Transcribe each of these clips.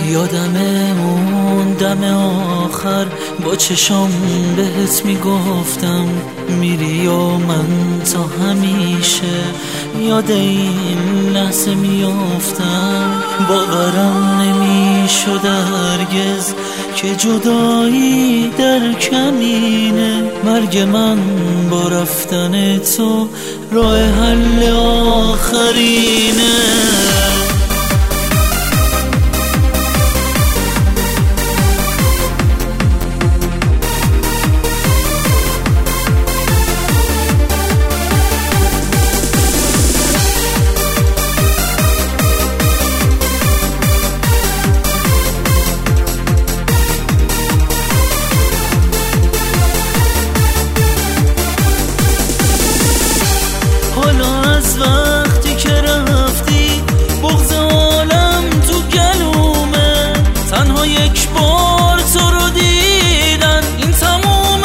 یادم اون دم آخر با چشام بهت میگفتم میری و من تا همیشه یاد این لحظه میافتم. باورم نمیشد هرگز که جدایی در کمینه، مرگ من با رفتن تو راه حل آخرینه. حالا از وقتی که رفتی بغض عالم تو گلومه، تنها یک بار تو رو دیدن این تموم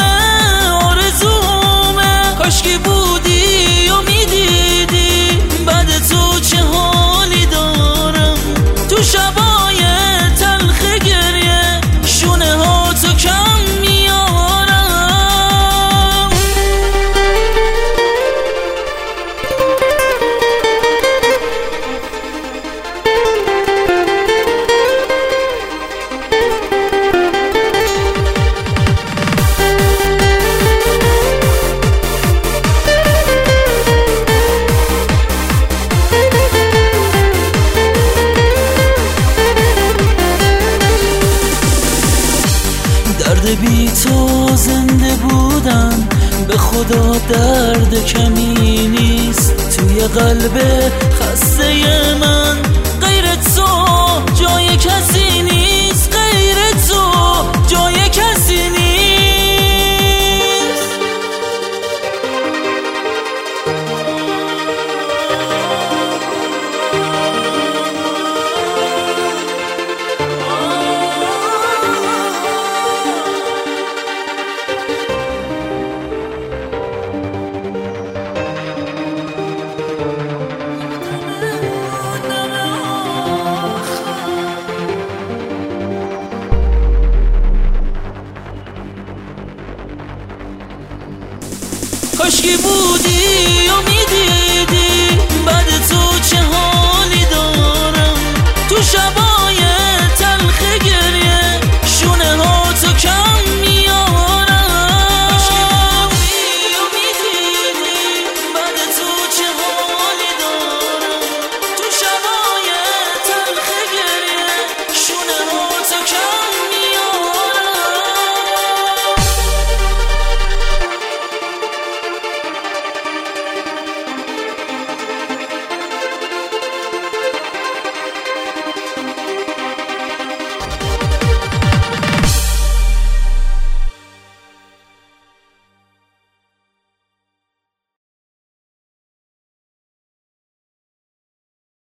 آرزومه. کاشکی بودی و میدیدی بعد تو چه حالی دارم، تو شبای تلخ گریه شونه ها تو کم میارم. درد بی تو زنده بودن به خدا درد کمی نیست، توی قلب خسته من غیر تو جای کسی نیست، غیر تو جای کسی نیست. کاشکی بود